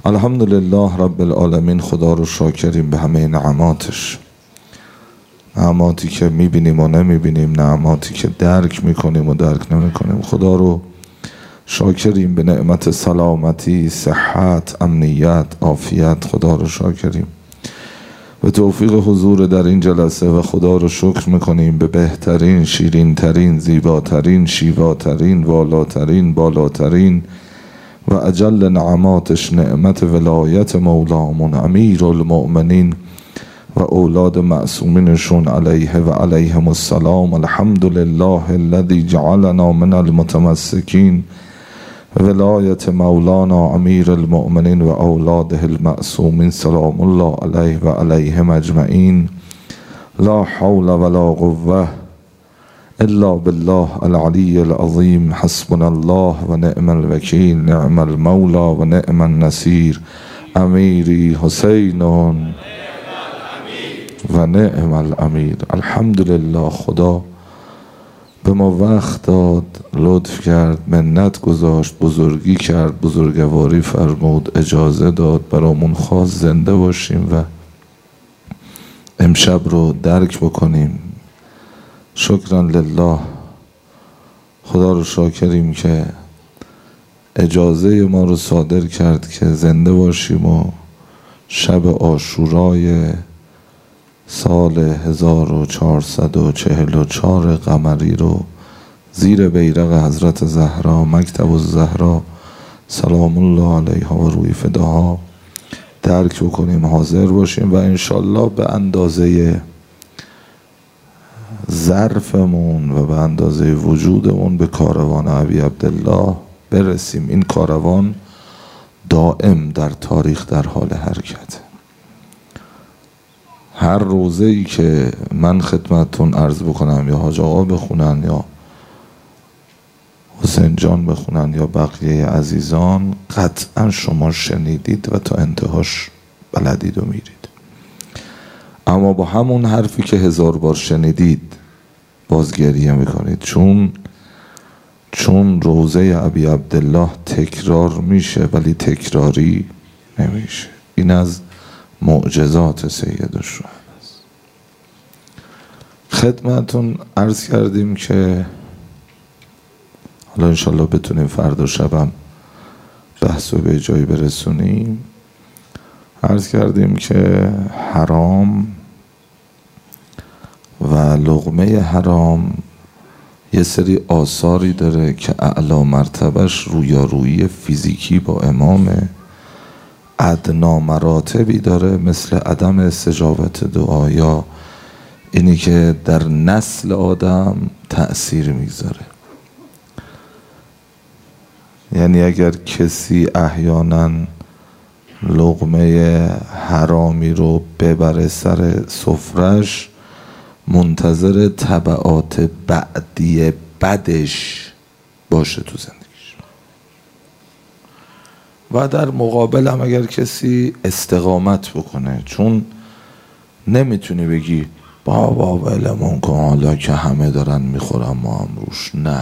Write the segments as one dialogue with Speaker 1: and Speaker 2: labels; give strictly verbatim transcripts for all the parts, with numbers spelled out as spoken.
Speaker 1: الحمدلله رب العالمین. خدا رو شاکریم به همه نعماتش، نعماتی که میبینیم و نمیبینیم، نعماتی که درک میکنیم و درک نمیکنیم. خدا رو شاکریم به نعمت سلامتی، صحت، امنیت، عافیت. خدا رو شاکریم به توفیق حضور در این جلسه و خدا رو شکر میکنیم به بهترین، شیرین ترین، زیباترین، شیواترین، والاترین، بالاترین و اجل نعماتش، نعمت ولایت مولامون امیر المؤمنین و اولاد معصومینشون علیه و علیهم السلام. الحمدلله الذی جعلنا من المتمسکین ولایت مولانا امیر المؤمنین و اولاده المعصومین سلام الله علیه و علیهم اجمعین. لا حول ولا قوه الا بالله العلی العظیم. حسبنا الله و نعم الوکیل، نعم المولا و نعم النصیر. امیری حسین و نعم الامیر. الحمدلله. خدا به ما وقت داد، لطف کرد، منت گذاشت، بزرگی کرد، بزرگواری فرمود، اجازه داد برامون خاص زنده باشیم و امشب رو درک بکنیم. شکرا لله. خدا رو شاکریم که اجازه ما رو صادر کرد که زنده باشیم و شب عاشورای سال هزار و چهارصد و چهل و چهار قمری رو زیر بیرق حضرت زهرا مکتب الزهرا سلام الله علیها و روی فداها درک بکنیم، حاضر باشیم و انشالله به اندازه ظرفمون و به اندازه وجودمون به کاروان ابی عبدالله برسیم. این کاروان دائم در تاریخ در حال حرکت. هر روزه‌ای که من خدمتتون عرض بکنم یا حاج آقا بخونن یا حسین جان بخونن یا بقیه عزیزان، قطعا شما شنیدید و تا انتهاش بلدید و میرید. اما با همون حرفی که هزار بار شنیدید باز گریه میکنید، چون چون روزه ابی عبدالله تکرار میشه ولی تکراری نمیشه. این از معجزات سید الشهدا است. خدمتون عرض کردیم که حالا انشالله بتونیم فردا شبم بحث رو به جایی برسونیم. عرض کردیم که حرام و لقمه حرام یه سری آثاری داره که اعلی مرتبهش رویارویی فیزیکی با امامه، ادنا مراتبی داره مثل عدم استجابت دعا یا اینی که در نسل آدم تأثیر میگذاره. یعنی اگر کسی احیانا لقمه حرامی رو ببره سر سفرش، منتظر تبعات بعدی بدش باشه تو زندگیش. و در مقابل هم اگر کسی استقامت بکنه، چون نمیتونی بگی بابا ولمون کن حالا که همه دارن میخورن ما هم روش. نه،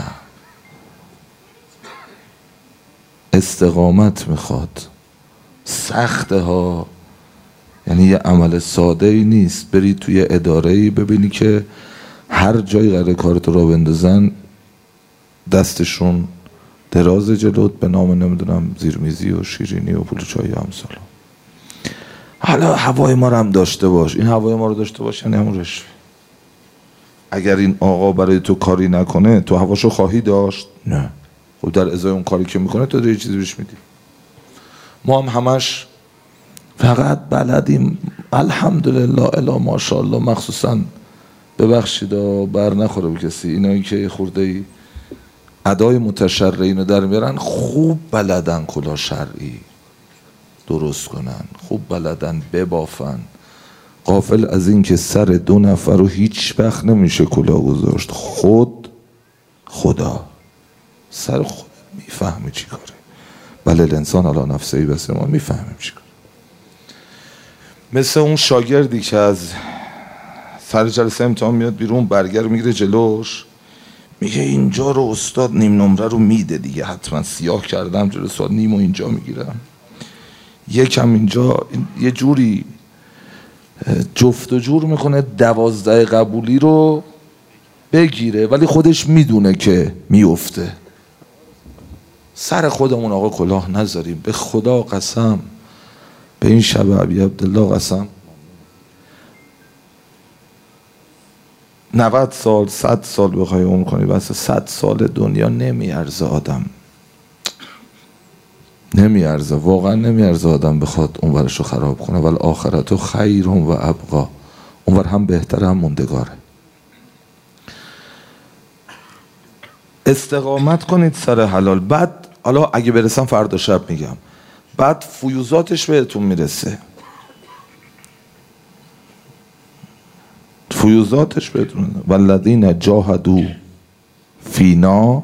Speaker 1: استقامت میخواد، سخته ها. یعنی یه عمل ساده ای نیست بری توی اداره ای ببینی که هر جای قراره کارتو را بندازن دستشون دراز جلوت به نام نمیدونم زیرمیزی و شیرینی و پول چای و همسالا. حالا هوای ما رو هم داشته باش. این هوای ما رو داشته باش یعنی همون رشوه. اگر این آقا برای تو کاری نکنه تو هواشو خواهی داشت؟ نه. خب در ازای اون کاری که میکنه تو یه چیزی بهش میدی. ما هم همش فقط بلدیم الحمدلله الا ماشاءالله، مخصوصا ببخشید بر نخوره به کسی اینایی که خورده ادای متشرعین رو در میارن، خوب بلدن کلاه شرعی درست کنن، خوب بلدن ببافن، غافل از این که سر دو نفر رو هیچ وقت نمیشه کلاه گذاشت. خود خدا سر خود میفهمی چی کاره. بله الانسان علی نفسه بصیر، ما میفهمیم چی کاره. مثل اون شاگردی که از سر جلسه امتحان میاد بیرون، برگر میگیره جلوش، میگه اینجا رو استاد نیم نمره رو میده دیگه، حتما سیاه کردم جلو استاد نیم و اینجا میگیرم. یکم اینجا یه جوری جفت و جور میکنه دوازده قبولی رو بگیره، ولی خودش میدونه که میفته. سر خودمون آقا کلاه نذاریم. به خدا قسم، به این شب ابی عبدالله قسم، نود سال صد سال بخوای عمر کنی، بس صد سال دنیا نمیارزه آدم، نمیارزه، واقعا نمیارزه آدم بخواد اون ورشو خراب کنه. ولی آخرتو خیر و ابقا، اون ور هم بهتره هم موندگاره. استقامت کنید سر حلال. بعد حالا اگه برسم فردا شب میگم، بعد فیوزاتش بهتون میرسه، فیوزاتش بهتون. والذین جاهدوا فینا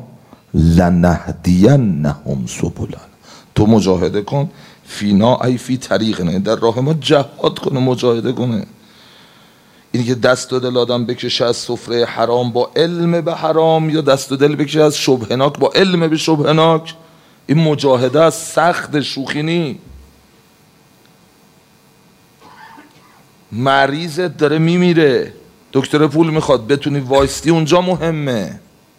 Speaker 1: لنهدینهم سبلنا. تو مجاهده کن، فینا ای فی طریقنا، در راه ما جهاد کنه، مجاهده کنه. اینی که دست و دل آدم بکشه از سفره حرام با علم به حرام، یا دست و دل بکشه از شبهناک با علم به شبهناک، این مجاهده از سخت شوخینی. مریضت داره میمیره، دکتر پول میخواد، بتونی وایستی اونجا مهمه.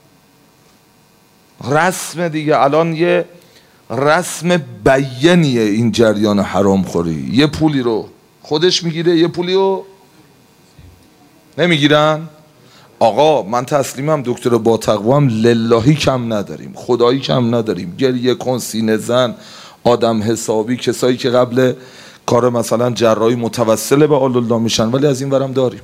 Speaker 1: رسم دیگه، الان یه رسم بیانیه این جریان حرام خوری. یه پولی رو خودش میگیره، یه پولی رو نمیگیرن. آقا من تسلیمم، دکتر با تقوا هم للهی کم نداریم، خدایی کم نداریم. گریه کن، سینه زن، آدم حسابی، کسایی که قبل کار مثلا جراحی متوسل به آل الله میشن، ولی از این ورم داریم.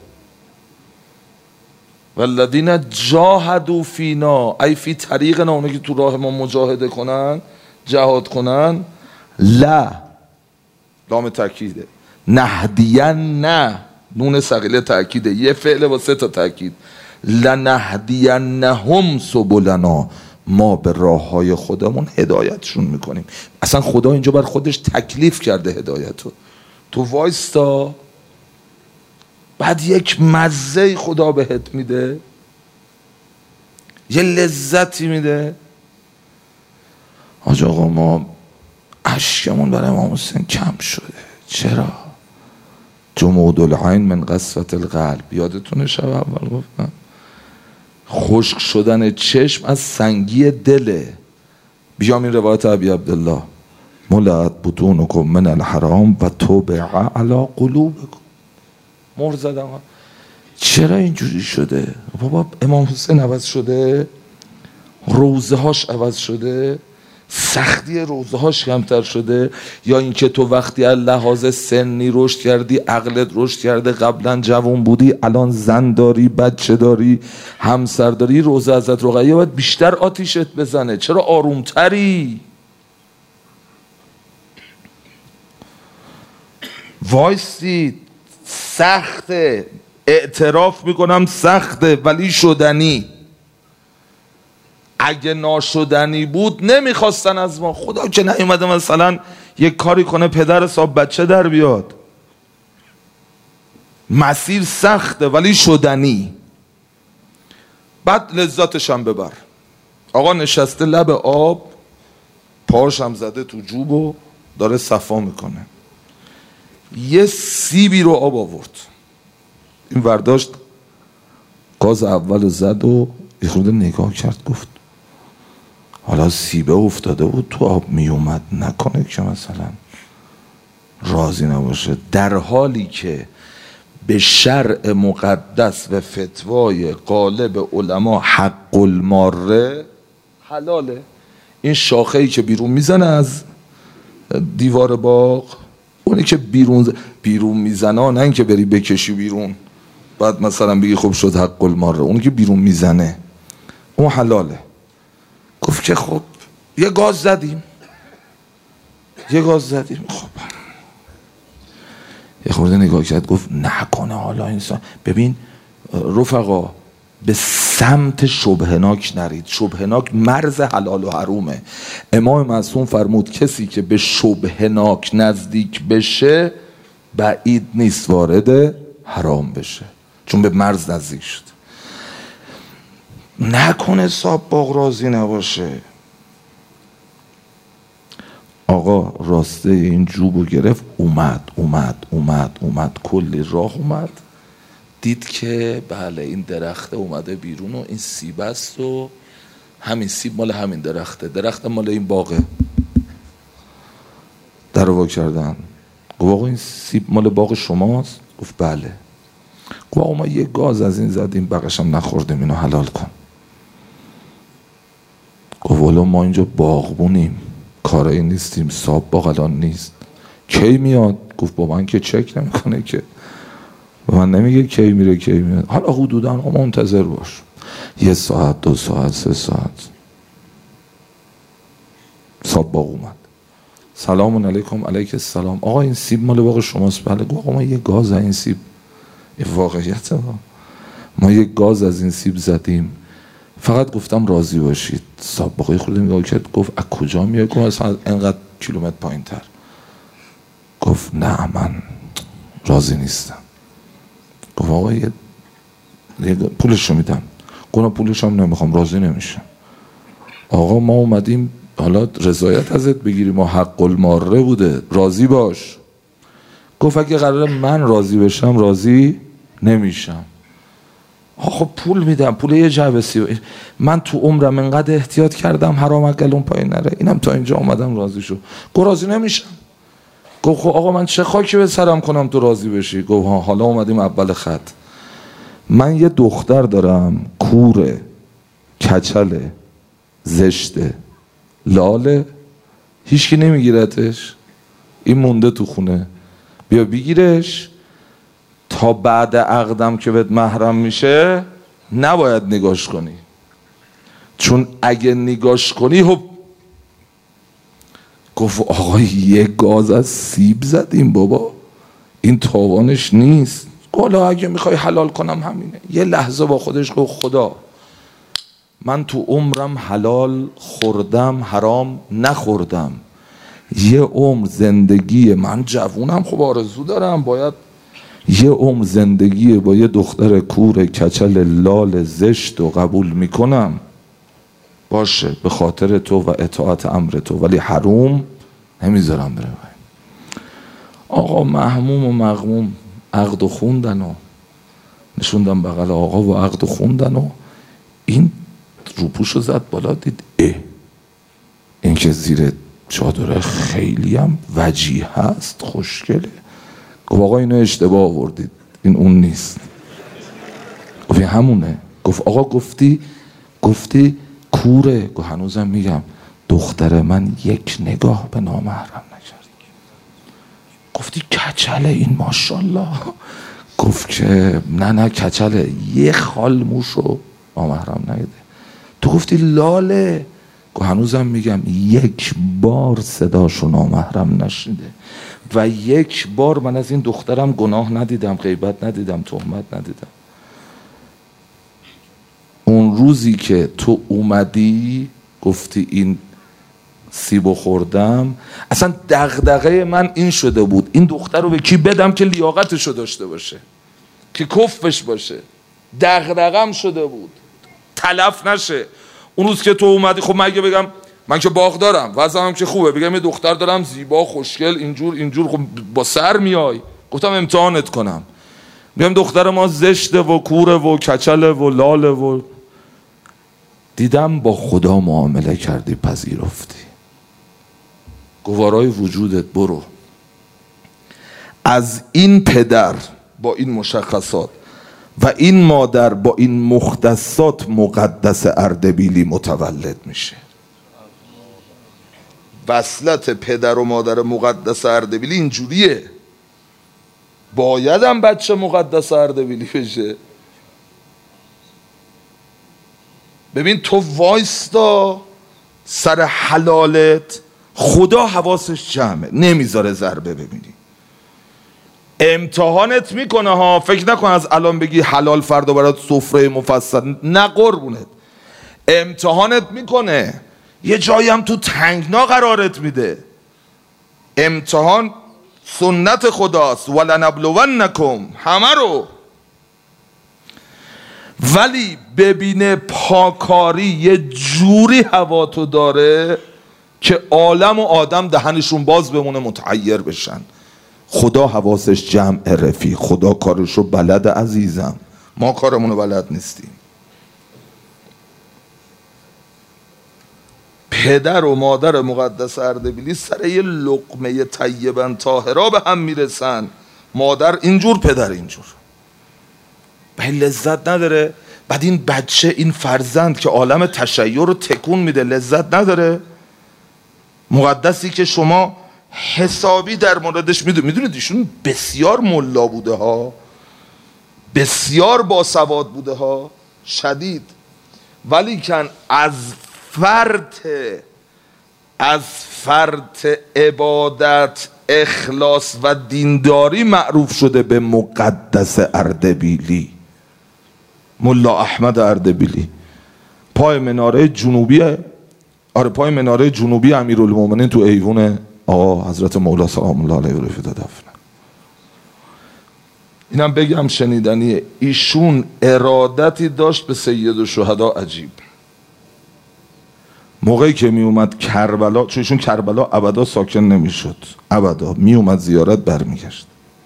Speaker 1: والذین جاهدوا فینا ای فی طریقنا، اونایی که تو راه ما مجاهده کنن، جهاد کنن، لا لام تاکیده، نهدین، نه نون ثقیله تاکیده، یه فعل با سه تا تاکید، لنهدینهم سبلنا، ما به راه های خودمون هدایتشون میکنیم. اصلا خدا اینجا بر خودش تکلیف کرده هدایتو. تو وایستا، بعد یک مزه خدا بهت میده، یه لذتی میده. حاج آقا ما اشکمون برای امام حسین کم شده. چرا؟ جمود العین من قسوة القلب. یادتونه شب اول گفتم خشک شدن چشم از سنگی دله. بیام این روایت ابی عبدالله، ملأت بطونکم من الحرام و طبع علی قلوبکم. مهر زدم. چرا اینجوری شده؟ بابا امام حسین عوض شده، روزه هاش عوض شده، سختی روزه هاش کمتر شده، یا اینکه تو وقتی از لحاظ سنی رشد کردی، عقلت رشد کرده، قبلا جوان بودی، الان زن داری، بچه داری، همسر داری، روزه ازت رقیه باید بیشتر آتیشت بزنه. چرا آرومتری؟ وایسید. سخته، اعتراف میکنم سخته، ولی شدنی. اگه ناشدنی بود نمیخواستن از ما. خدا که نیومده مثلا یک کاری کنه پدر صاحب بچه در بیاد. مسیر سخته ولی شدنی. بعد لذتش هم ببر. آقا نشسته لب آب، پاش هم زده تو جوب و داره صفا میکنه. یه سیبی رو آب آورد، این ورداشت گاز اول زد و یه خورده نگاه کرد، گفت حالا سیبه افتاده بود تو آب میومد، نکنه که مثلا راضی نباشه. در حالی که به شرع مقدس و فتوای غالب علما حق الماره حلاله. این شاخه‌ای که بیرون میزنه از دیوار باغ، اونی که بیرون بیرون میزنه، نه اینکه بری بکشی بیرون بعد مثلا بگی خب شد حق الماره، اونی که بیرون میزنه اون حلاله. گفت که خب یه گاز زدیم یه گاز زدیم خب یه خورده نگاه کرد، گفت نکنه حالا انسان. ببین رفقا، به سمت شبهناک نرید. شبهناک مرز حلال و حرومه. امام معصوم فرمود کسی که به شبهناک نزدیک بشه بعید نیست وارد حرام بشه، چون به مرز نزدیک شد. نکنه صاحب باغ راضی نباشه. آقا راسته این جوبو گرفت، اومد اومد اومد اومد کلی راه اومد، دید که بله این درخته اومده بیرون و این سیب است و همین سیب مال همین درخته، درخت مال این باغه. در وا کردن. گفت آقا این سیب مال باغ شماست؟ گفت بله. گفت آقا ما یه گاز از این زدیم بقیش هم نخوردیم، اینو حلال کن. گفت والا ما اینجا باغبونیم، کاری نیستیم، صاحب باغ الان نیست. کی میاد؟ گفت با من که چک نمیکنه که، به من نمیگه کی میره کی میاد. حالا حدودا منتظر باش، یه ساعت دو ساعت سه ساعت. صاحب باغ اومد. سلام علیکم. علیک السلام. آقا این سیب مال باغ شماست؟ بله. گفت آقا ما یه گاز از این سیب، این واقعیت ما یه گاز از این سیب زدیم، فقط گفتم راضی باشید. صاحب باغ خود نگاه کرد، گفت از کجا میای؟ گفت مثلا انقدر کیلومتر پایین تر. گفت نه من راضی نیستم. گفت آقا یه پولشو میدم. گفت پولش هم نمیخوام، راضی نمیشم. آقا ما اومدیم حالا رضایت ازت بگیریم، ما حق الماره بوده، راضی باش. گفت اگه قراره من راضی بشم راضی نمیشم. آخه پول میدم، پول یه جعبه سیب. من تو عمرم انقدر احتیاط کردم حرام اگلون پایین نره، اینم تا اینجا اومدم راضی شو. گفت راضی نمیشم. گفت خب آقا من چه خاکی به سرم کنم تو راضی بشی؟ گفت ها حالا اومدیم اول خط. من یه دختر دارم، کوره، کچله، زشته، لاله، هیچکی نمیگیرتش، این مونده تو خونه، بیا بگیرش تا بعد عقدم که بهت محرم میشه نباید نگاش کنی، چون اگه نگاش کنی هب. گفت آقا یه گاز از سیب زدیم بابا، این تاوانش نیست. گفت اگه میخوای حلال کنم همینه. یه لحظه با خودش گفت خدا من تو عمرم حلال خوردم حرام نخوردم، یه عمر زندگی من جوونم، خب آرزو دارم باید یه عمر زندگی با یه دختر کور کچل لال زشت و قبول میکنم، باشه به خاطر تو و اطاعت امر تو، ولی حروم نمیذارم بره. آقا محموم و مغموم عقد و خوندن و نشوندم بغل آقا و عقد و خوندن و این روپوشو زد بالا، دید اه این که زیر چادره خیلی هم وجیه هست، خوشگله. گفت آقا اینو اشتباه آوردید، این اون نیست. گفت همونه. گفت آقا گفتی گفتی کوره. گفت هنوزم میگم دختر من یک نگاه به نامحرم نکرد. گفتی کچله این ماشاءالله. گفت که نه نه کچله یه خال موشو نامحرم نگده. تو گفتی لاله. گفت هنوزم میگم یک بار صداشو نامحرم نشنیده و یک بار من از این دخترم گناه ندیدم، غیبت ندیدم، تهمت ندیدم. اون روزی که تو اومدی گفتی این سیبو خوردم، اصلا دغدغه من این شده بود این دختر رو به کی بدم که لیاقتشو داشته باشه، که کفش باشه. دغدغم شده بود تلف نشه. اون روز که تو اومدی خب من اگه بگم من که باغ دارم وضعم که خوبه، بگم یه دختر دارم زیبا خوشگل اینجور اینجور، خب با سر میای. گفتم امتحانت کنم، میگم دختر ما زشته و کوره و کچله و لاله و دیدم با خدا معامله کردی پذیرفتی. گوارای وجودت برو از این پدر با این مشخصات و این مادر با این مختصات مقدس اردبیلی متولد میشه. وصلت پدر و مادر مقدس اردبیلی اینجوریه، بایدم بچه مقدس اردبیلی بشه. ببین تو وایستا سر حلالت، خدا حواسش جمعه نمیذاره ضربه ببینی. امتحانت میکنه ها، فکر نکن از الان بگی حلال فردا برات سفره مفصل، نه قربونت. امتحانت میکنه، یه جایی هم تو تنگنا قرارت میده. امتحان سنت خداست، ولنبلونکم همه رو. ولی ببینه پاکاری یه جوری هوا تو داره که عالم و آدم دهنشون باز بمونه متحیر بشن. خدا حواسش جمع رفیق، خدا کارشو بلد عزیزم، ما کارمونو بلد نیستیم. پدر و مادر مقدس اردبیلی سر یه لقمه طیبا طاهرا به هم میرسن، مادر اینجور پدر اینجور، به لذت نداره. بعد این بچه، این فرزند که عالم تشیع رو تکون میده لذت نداره. مقدسی که شما حسابی در موردش میدونید، میدونید ایشون بسیار ملا بوده ها، بسیار باسواد بوده ها، شدید، ولی کن از فرط از فرط عبادت، اخلاص و دینداری معروف شده به مقدس اردبیلی. ملا احمد اردبیلی پای مناره جنوبی، آره پای مناره جنوبی امیرالمومنین تو ایوون آقا حضرت مولا سلام الله علیه و رفیق دفنه. اینم بگم شنیدنیه، ایشون ارادتی داشت به سید الشهدا عجیب. موقعی که می اومد کربلا، چون ایشون کربلا ابدا ساکن نمیشد، ابدا می اومد زیارت برمیگشت.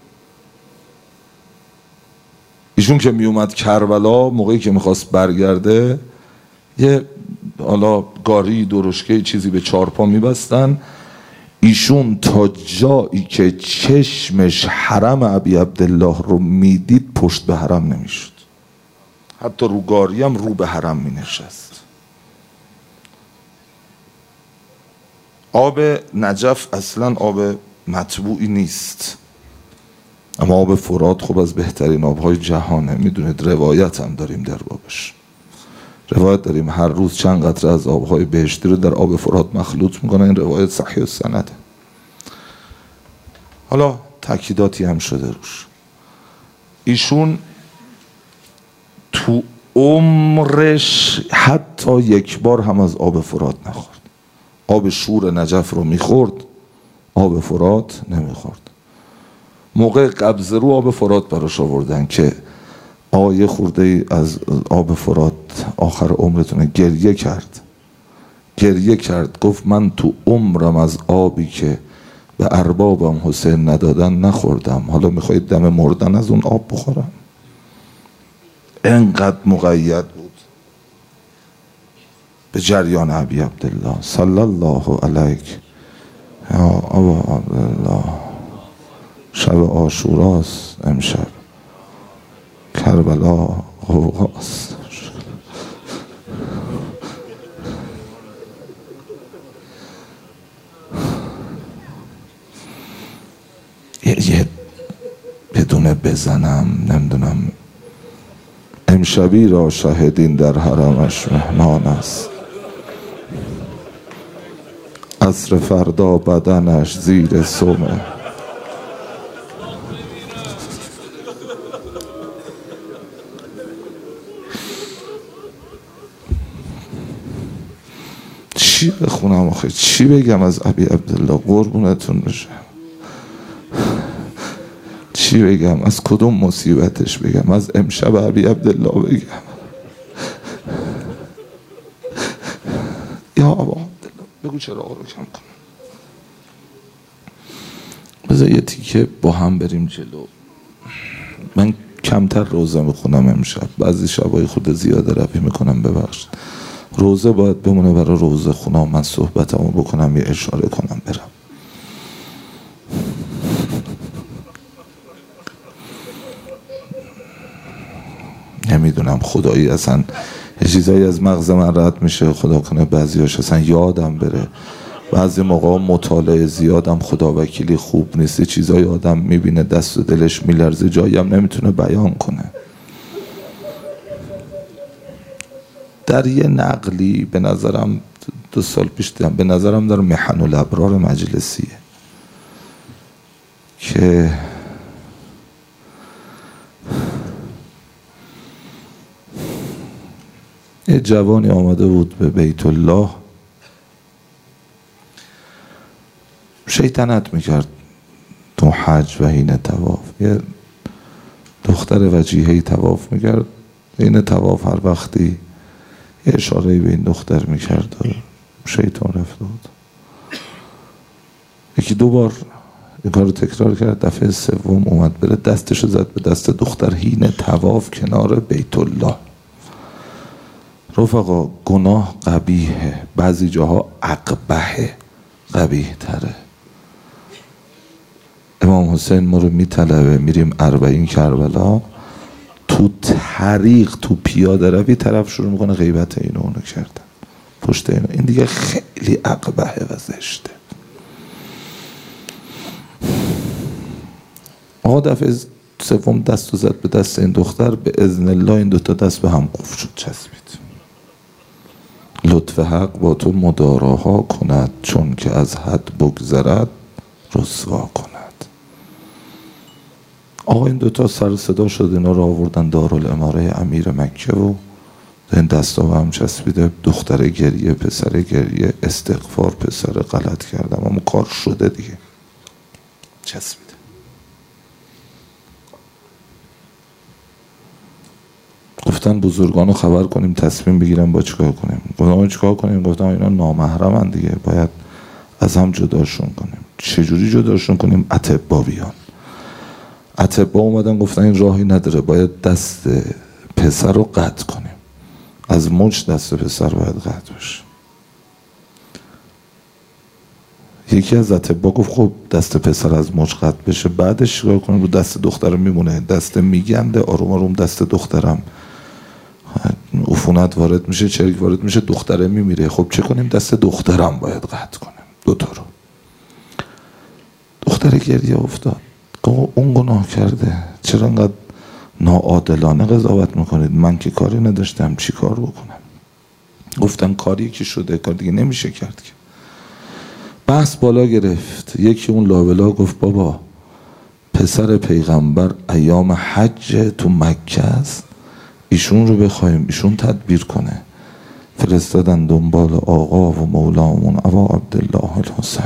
Speaker 1: ایشون که می اومد کربلا، موقعی که میخواست برگرده یه حالا گاری درشکه چیزی به چارپا میبستن، ایشون تا جایی که چشمش حرم ابی عبدالله رو میدید پشت به حرم نمیشد، حتی رو گاری هم رو به حرم مینشست. آب نجف اصلا آب مطبوعی نیست، اما آب فرات خب از بهترین آبهای جهانه. میدونید روایت هم داریم در بابش، روایت داریم هر روز چند قطره از آبهای بهشتی رو در آب فرات مخلوط میکنه. این روایت صحیح السنده، حالا تاکیداتی هم شده روش. ایشون تو عمرش حتی یک بار هم از آب فرات نخورد. آب شور نجف رو میخورد، آب فرات نمیخورد. موقع قبض رو آب فرات براش آوردن که آیه خورده از آب فرات آخر عمرتونه. گریه کرد، گریه کرد، گفت من تو عمرم از آبی که به اربابم حسین ندادن نخوردم، حالا میخواید دم مردن از اون آب بخورم؟ انقدر مقید بود به جریان ابی عبدالله صلی الله علیک یا ابا عبدالله. شب عاشوراست امشب، کربلا غوغاست. یه بدون بزنم نمیدونم، امشبی را شاهدین در حرمش مهمان است، عصر فردا بدنش زیر سمه. چی بخونم آخه، چی بگم از ابی عبدالله؟ قربونتون بشم، چی بگم؟ از کدوم مصیبتش بگم؟ از امشب ابی عبدالله بگم؟ یا ابا عبدالله بگو چرا آقا رو کم کنم. بذار یه تیکه با هم بریم جلو. من کمتر روزه میخونم امشب، بعضی شبای خود زیاده رفی میکنم، ببخشید. روزه باید بمونه برای روزه خونم، من صحبتمو بکنم یه اشاره کنم برم. نمیدونم خدایی اصلا یه چیزایی از مغز من رد میشه، خدا کنه بعضیاش اصلا یادم بره. بعضی موقع مطالعه زیادم خدا وکیلی خوب نیست، چیزای آدم میبینه دست و دلش میلرزه، جایی هم نمیتونه بیان کنه. در یه نقلی به نظرم دو سال پیش دیدم، به نظرم در محن الابرار مجلسیه که یه جوانی آمده بود به بیت الله، شیطنت میکرد تو حج و حین طواف. یه دختر وجیهی طواف میکرد، حین طواف هر وقتی یه اشاره به این دختر میکرد و شیطان رفته بود. یکی دو بار این کار رو تکرار کرد. دفعه سوم اومد بره، دستشو زد به دست دختر. هین طواف کنار بیت الله. رفقا گناه قبیحه، بعضی جاها اقبحه، قبیح تره. امام حسین ما رو میطلبه، میریم اربعین کربلا، تو طریق تو پیاده روی طرف شروع میکنه غیبت اینو اونو کردن پشت اینو. این دیگه خیلی اقبحه و زشته. آقا دفعه سوم دست و زد به دست این دختر، به اذن الله این دوتا دست به هم قفل شد، چسبید. لطف حق با تو مداراها کند، چون که از حد بگذرد رسوا کند. آقا این دوتا سر صدا شد، اینا رو آوردن دارالاماره امیر مکه و این دستا به هم چسبیده. دختر گریه، پسر گریه، استغفار، پسر غلط کردم اما کار شده دیگه، چسبیده. گفتن بزرگان رو خبر کنیم تصمیم بگیرن با چیکار کنیم. گفتم چیکار کنیم؟ گفتم اینا نامحرمن دیگه، باید از هم جداشون کنیم. چجوری جداشون کنیم؟ اطبا بیان. اطبا اومدن گفتن این راهی نداره، باید دست پسر رو قطع کنیم. از مچ دست پسر باید قطع بشه. یکی از اطبا گفت خب دست پسر از مچ قطع بشه، بعدش چیکار کنیم؟ رو دست دختر میمونه، دست میگنده، آروم آروم دست دخترم عفونت وارد میشه، چرک وارد میشه، دختره میمیره. خب چه کنیم؟ دست دخترم باید قطع کنیم، دوتا رو. دختر گریه افتاد. اون گناه کرده، چرا انقدر ناعادلانه قضاوت میکنید؟ من که کاری نداشتم، چی کار بکنم؟ گفتن کاری که شده، کار دیگه نمیشه کرد که. بحث بالا گرفت. یکی اون لابلا گفت بابا پسر پیغمبر ایام حج تو مکه است، ایشون رو بخوایم ایشون تدبیر کنه. فرستادن دنبال آقا و مولامون ابا عبدالله الحسین.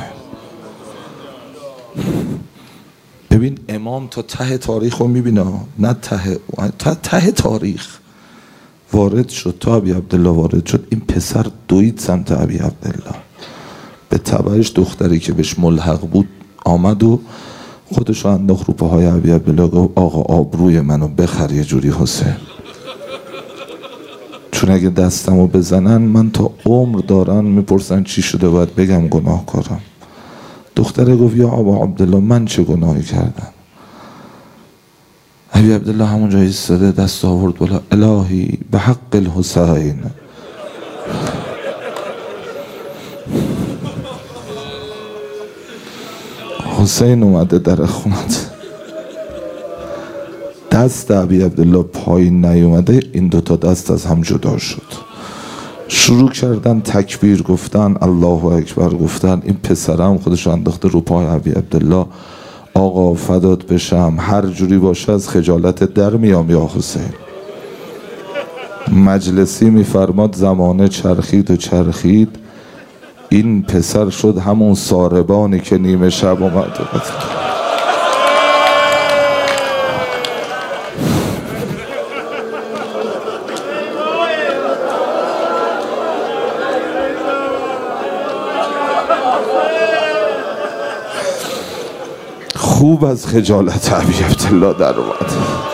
Speaker 1: ببین امام تا ته تاریخ رو میبینه، نه ته تا ته تاریخ وارد شد، تا ابی عبدالله وارد شد، این پسر دوید سمت ابی عبدالله. به تبعش دختری که بهش ملحق بود آمد و خودش رو انداخت رو پاهای ابی عبدالله، گفت آقا آبروی منو بخر یه جوری حسین، چون اگه دستمو بزنن من تا عمر دارن میپرسن چی شده، باید بگم گناهکارم. دختره گفت یا ابا عبدالله من چه گناهی کردم؟ ابی عبدالله همونجا ایستاده، دست آورد بالا، الهی به حق الحسین. حسین اومده در خونت، دست ابی عبدالله پایین نیومده، این دوتا دست از هم جدا شد. شروع کردن تکبیر گفتن، الله اکبر گفتن. این پسرم خودش انداخته رو پای ابی عبدالله، آقا فدات بشم، هر جوری باشه از خجالت در میام یا حسین. مجلسی میفرماد زمانه چرخید و چرخید، این پسر شد همون ساربانی که نیمه شب اومد. خوب از خجالت ابی عبدالله در اومد.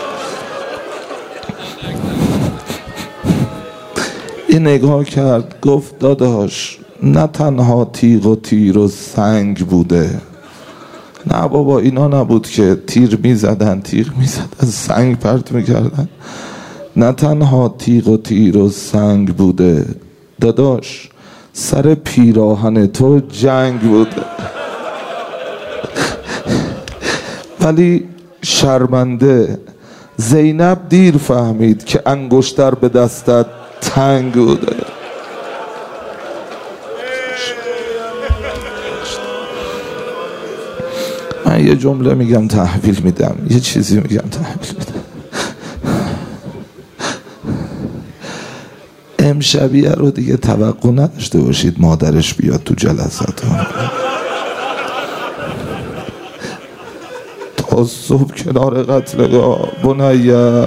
Speaker 1: این نگاه کرد گفت داداش نه تنها تیغ و تیر و سنگ بوده، نه بابا اینا نبود که تیر میزدن تیغ میزدن سنگ پرت میکردن، نه تنها تیغ و تیر و سنگ بوده داداش، سر پیراهن تو جنگ بوده. ولی شرمنده زینب دیر فهمید که انگشتر به دستت تنگ بوده. من یه جمله میگم تحویل میدم، یه چیزی میگم تحویل میدم. امشبیه رو دیگه توقع نداشته باشید مادرش بیاد تو جلسات. تا صبح کنار قتلگاه بنیه.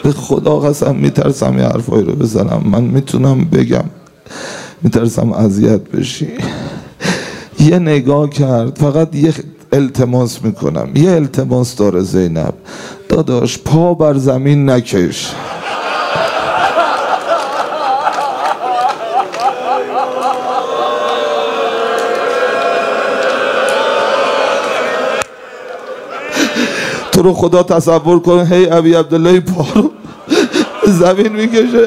Speaker 1: به خدا قسم میترسم یه حرفایی رو بزنم. من میتونم بگم، میترسم اذیت بشی. یه نگاه کرد، فقط یه التماس میکنم، یه التماس داره زینب، داداش پا بر زمین نکش. تو رو خدا تصور کن هی ابی عبدالله پا رو زمین میکشه.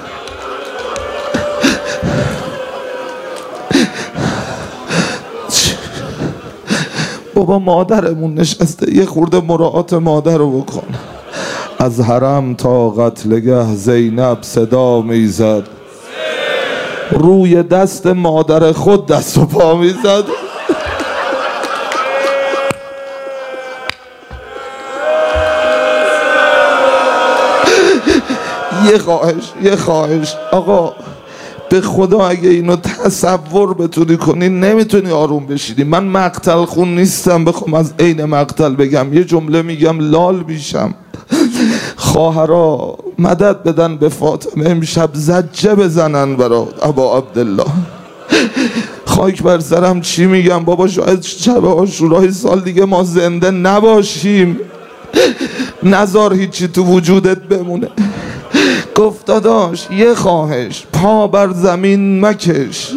Speaker 1: بابا مادرمون نشسته، یه خورده مراعات مادر رو بکن. از حرم تا قتلگه زینب صدا میزد، روی دست مادر خود دست و پا میزد. یه خواهش یه خواهش آقا، به خدا اگه اینو تصور بتونی کنی نمیتونی آروم بشیدی. من مقتل خون نیستم بخوام از عین مقتل بگم. یه جمله میگم لال بیشم. خواهرا مدد بدن به فاطمه، امشب زجه بزنن برا ابا عبدالله. خاک بر سرم چی میگم بابا، شاید شب عاشورای سال دیگه ما زنده نباشیم. نذار هیچی تو وجودت بمونه. گفت داداش یه خواهش، پا بر زمین مکش.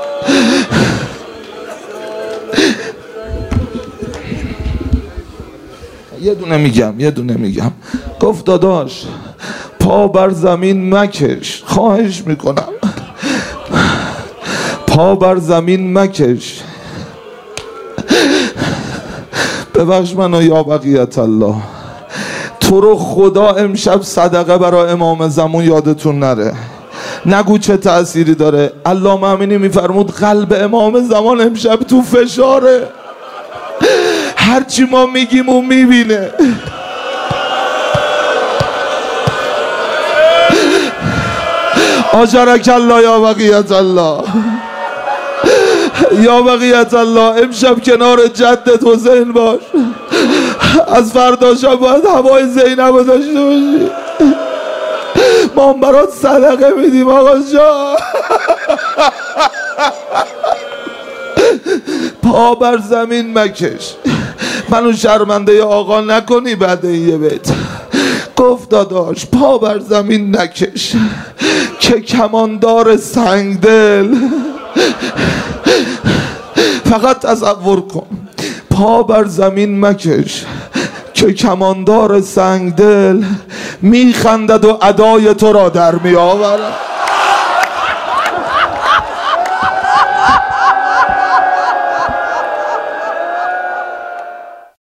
Speaker 1: یه دونه میگم یه دونه میگم گفت داداش پا بر زمین مکش، خواهش میکنم پا بر زمین مکش. ببخش منو یا بقیت الله، تو رو خدا امشب صدقه برای امام زمان یادتون نره. نگو چه تأثیری داره. علامه امینی میفرمود قلب امام زمان امشب تو فشاره، هرچی ما میگیم و میبینه. آجرک الله یا بقیت الله، یا بقیت الله. امشب کنار جدت حسین باش، از فردا شب باید هوای زینب رو داشته باشی. ما هم برات صدقه میدیم آقا جان. پا بر زمین مکش، منو شرمنده آقا نکنی بعد یه بیت. گفت داداش پا بر زمین نکش که کماندار سنگدل. فقط تصور کن، پا بر زمین مکش که کماندار سنگدل میخندد و ادای تو را در میآورد.